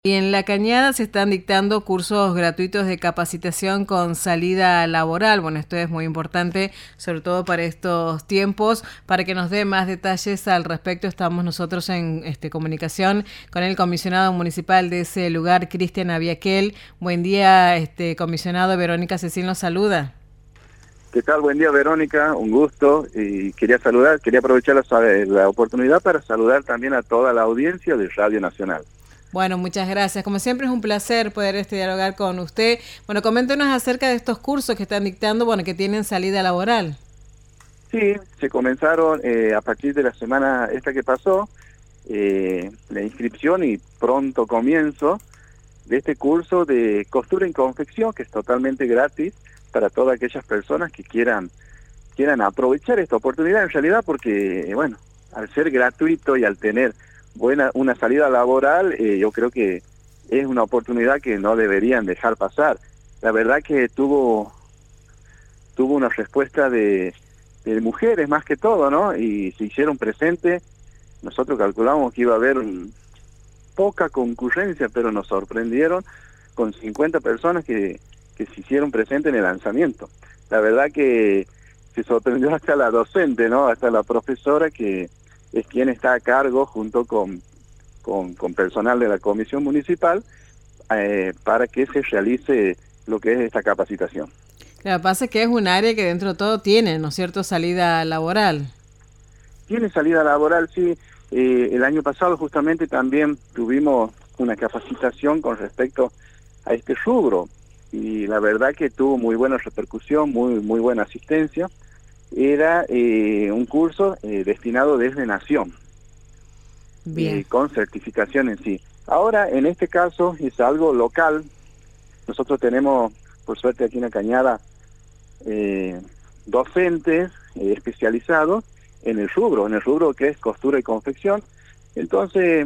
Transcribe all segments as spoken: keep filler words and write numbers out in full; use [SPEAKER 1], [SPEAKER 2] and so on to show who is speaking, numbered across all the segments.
[SPEAKER 1] Y en La Cañada se están dictando cursos gratuitos de capacitación con salida laboral. Bueno, esto es muy importante, sobre todo para estos tiempos. Para que nos dé más detalles al respecto, estamos nosotros en este, comunicación con el comisionado municipal de ese lugar, Cristian Abiaquel. Buen día, este comisionado. Verónica Cecil nos saluda.
[SPEAKER 2] ¿Qué tal? Buen día, Verónica, un gusto. Y quería saludar, quería aprovechar la, la oportunidad para saludar también a toda la audiencia de Radio Nacional.
[SPEAKER 1] Bueno, muchas gracias. Como siempre es un placer poder este, dialogar con usted. Bueno, coméntenos acerca de estos cursos que están dictando, bueno, que tienen salida laboral.
[SPEAKER 2] Sí, se comenzaron eh, a partir de la semana esta que pasó, eh, la inscripción y pronto comienzo de este curso de costura y confección, que es totalmente gratis para todas aquellas personas que quieran, quieran aprovechar esta oportunidad en realidad, porque, bueno, al ser gratuito y al tener buena una salida laboral, eh, yo creo que es una oportunidad que no deberían dejar pasar. La verdad que tuvo tuvo una respuesta de, de mujeres más que todo, ¿no? Y se hicieron presentes. Nosotros calculamos que iba a haber un, poca concurrencia, pero nos sorprendieron con cincuenta personas que, que se hicieron presentes en el lanzamiento. La verdad que se sorprendió hasta la docente, ¿no? Hasta la profesora, que es quien está a cargo junto con, con, con personal de la comisión municipal eh, para que se realice lo que es esta capacitación.
[SPEAKER 1] Lo que pasa es que es un área que dentro de todo tiene, ¿no es cierto?, salida laboral.
[SPEAKER 2] Tiene salida laboral, sí. Eh, el año pasado justamente también tuvimos una capacitación con respecto a este rubro y la verdad que tuvo muy buena repercusión, muy, muy buena asistencia. Era eh, un curso eh, destinado desde Nación, eh, con certificación en sí. Ahora, en este caso, es algo local. Nosotros tenemos, por suerte aquí en La Cañada, eh, docentes eh, especializados en el rubro, en el rubro que es costura y confección. Entonces,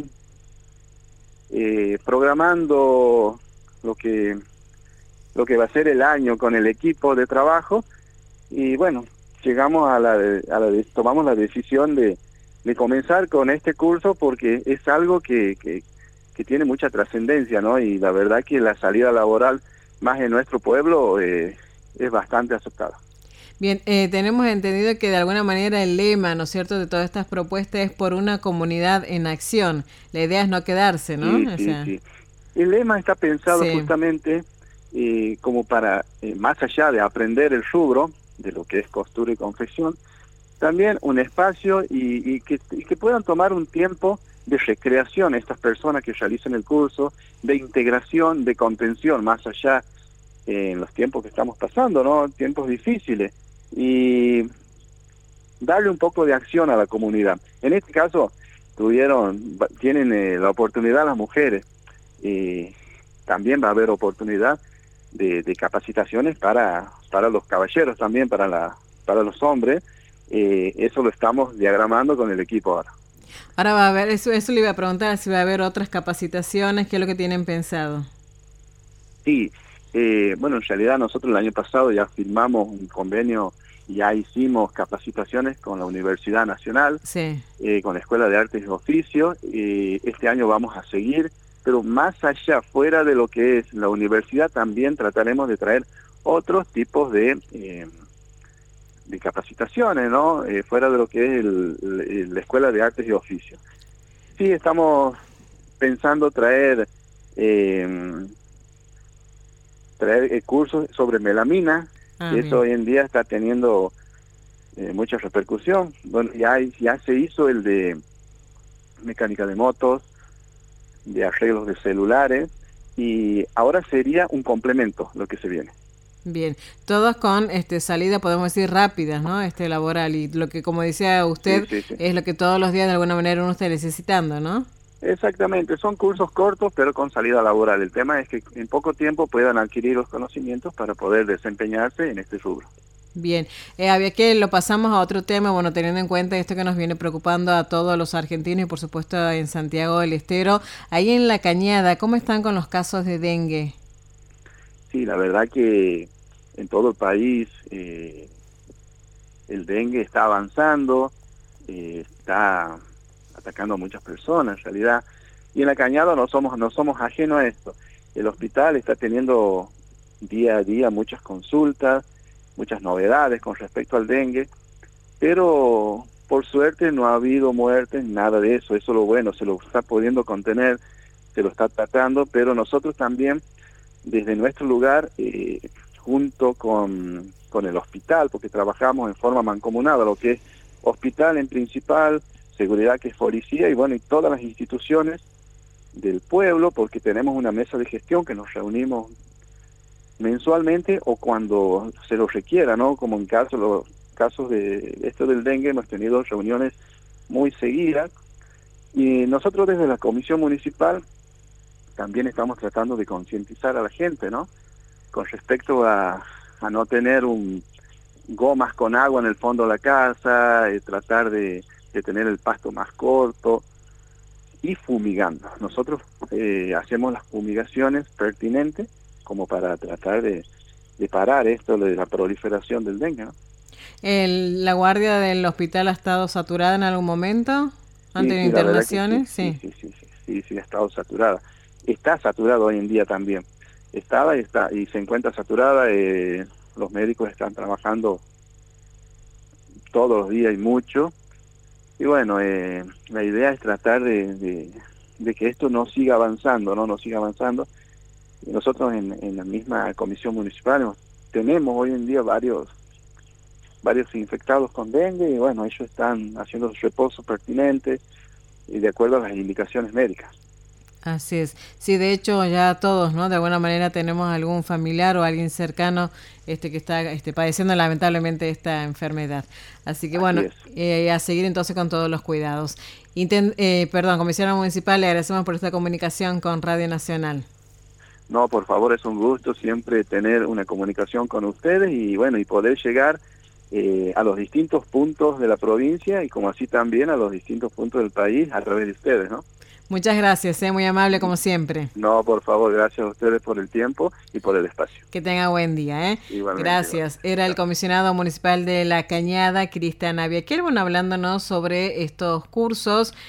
[SPEAKER 2] eh, programando lo que, lo que va a ser el año con el equipo de trabajo, y bueno, llegamos a la, a la tomamos la decisión de, de comenzar con este curso porque es algo que, que, que tiene mucha trascendencia, ¿no? Y la verdad que la salida laboral, más en nuestro pueblo, eh, es bastante aceptada.
[SPEAKER 1] Bien, eh, tenemos entendido que de alguna manera el lema, ¿no es cierto?, de todas estas propuestas es por una comunidad en acción. La idea es no quedarse, ¿no?
[SPEAKER 2] Sí,
[SPEAKER 1] O
[SPEAKER 2] sí,
[SPEAKER 1] sea,
[SPEAKER 2] sí. El lema está pensado
[SPEAKER 1] sí.
[SPEAKER 2] justamente eh, como para, eh, más allá de aprender el rubro, de lo que es costura y confección, también un espacio y, y, que, y que puedan tomar un tiempo de recreación estas personas que realicen el curso, de integración, de contención, más allá eh, en los tiempos que estamos pasando, ¿no? Tiempos difíciles, y darle un poco de acción a la comunidad. En este caso, tuvieron, tienen eh, la oportunidad las mujeres, y también va a haber oportunidad de, de capacitaciones para, para los caballeros también, para, la, para los hombres. Eh, eso lo estamos diagramando con el equipo ahora.
[SPEAKER 1] Ahora va a haber, eso, eso le iba a preguntar, si va a haber otras capacitaciones, ¿qué es lo que tienen pensado?
[SPEAKER 2] Sí, eh, bueno, en realidad nosotros el año pasado ya firmamos un convenio, ya hicimos capacitaciones con la Universidad Nacional,
[SPEAKER 1] sí.
[SPEAKER 2] eh, con la Escuela de Artes y Oficios. Eh, este año vamos a seguir, pero más allá, fuera de lo que es la universidad, también trataremos de traer otros tipos de, eh, de capacitaciones, ¿no? Eh, fuera de lo que es el, el, la Escuela de Artes y Oficios. Sí, estamos pensando traer... Eh, traer eh, cursos sobre melamina,
[SPEAKER 1] Ah,
[SPEAKER 2] que
[SPEAKER 1] bien.
[SPEAKER 2] eso hoy en día está teniendo eh, mucha repercusión. Bueno, ya, ya se hizo el de mecánica de motos, de arreglos de celulares, y ahora sería un complemento lo que se viene.
[SPEAKER 1] Bien, todos con este salida, podemos decir, rápidas, ¿no? Este laboral, y lo que, como decía usted,
[SPEAKER 2] Sí, sí, sí.
[SPEAKER 1] es lo que todos los días de alguna manera uno está necesitando, ¿no?
[SPEAKER 2] Exactamente, son cursos cortos pero con salida laboral. El tema es que en poco tiempo puedan adquirir los conocimientos para poder desempeñarse en este rubro.
[SPEAKER 1] Bien, eh, había que lo pasamos a otro tema, bueno, teniendo en cuenta esto que nos viene preocupando a todos los argentinos y por supuesto en Santiago del Estero. Ahí en La Cañada, ¿cómo están con los casos de dengue?
[SPEAKER 2] Sí, la verdad que en todo el país eh, el dengue está avanzando, eh, está atacando a muchas personas en realidad. Y en La Cañada no somos, no somos ajenos a esto. El hospital está teniendo día a día muchas consultas, muchas novedades con respecto al dengue, pero por suerte no ha habido muertes, nada de eso. Eso es lo bueno, se lo está pudiendo contener, se lo está tratando, pero nosotros también, desde nuestro lugar, eh, junto con, con el hospital, porque trabajamos en forma mancomunada, lo que es hospital en principal, seguridad que es policía, y bueno, y todas las instituciones del pueblo, porque tenemos una mesa de gestión que nos reunimos mensualmente o cuando se lo requiera, ¿no? Como en caso, los casos de esto del dengue, hemos tenido reuniones muy seguidas, y nosotros desde la Comisión Municipal también estamos tratando de concientizar a la gente, ¿no? Con respecto a, a no tener un gomas con agua en el fondo de la casa, eh, tratar de, de tener el pasto más corto, y fumigando. Nosotros eh, hacemos las fumigaciones pertinentes como para tratar de, de parar esto de la proliferación del dengue, ¿no?
[SPEAKER 1] El, ¿La guardia del hospital ha estado saturada en algún momento? ¿Han
[SPEAKER 2] Sí,
[SPEAKER 1] tenido
[SPEAKER 2] sí,
[SPEAKER 1] internaciones?
[SPEAKER 2] Sí,
[SPEAKER 1] Sí.
[SPEAKER 2] sí, sí, sí, sí, sí, ha estado saturada. Está saturado hoy en día también. Estaba y está y se encuentra saturada. Eh, los médicos están trabajando todos los días y mucho. Y bueno, eh, la idea es tratar de, de, de que esto no siga avanzando, no, no siga avanzando. Y nosotros en, en la misma comisión municipal tenemos hoy en día varios varios infectados con dengue, y bueno, ellos están haciendo los reposos pertinentes y de acuerdo a las indicaciones médicas.
[SPEAKER 1] Así es. Sí, de hecho ya todos, ¿no? De alguna manera tenemos algún familiar o alguien cercano este que está este, padeciendo lamentablemente esta enfermedad. Así que
[SPEAKER 2] Así
[SPEAKER 1] bueno,
[SPEAKER 2] es.
[SPEAKER 1] eh, a seguir entonces con todos los cuidados. Intent, eh, perdón, Comisionado Municipal, le agradecemos por esta comunicación con Radio Nacional.
[SPEAKER 2] No, por favor, es un gusto siempre tener una comunicación con ustedes y bueno, y poder llegar eh, a los distintos puntos de la provincia y como así también a los distintos puntos del país a través de ustedes, ¿no?
[SPEAKER 1] Muchas gracias, eh, muy amable como siempre.
[SPEAKER 2] No, por favor, gracias a ustedes por el tiempo y por el espacio.
[SPEAKER 1] Que tenga buen día, ¿eh?
[SPEAKER 2] Igualmente,
[SPEAKER 1] Gracias.
[SPEAKER 2] igualmente.
[SPEAKER 1] Era el comisionado municipal de La Cañada, Cristian Abiaquel, bueno, hablándonos sobre estos cursos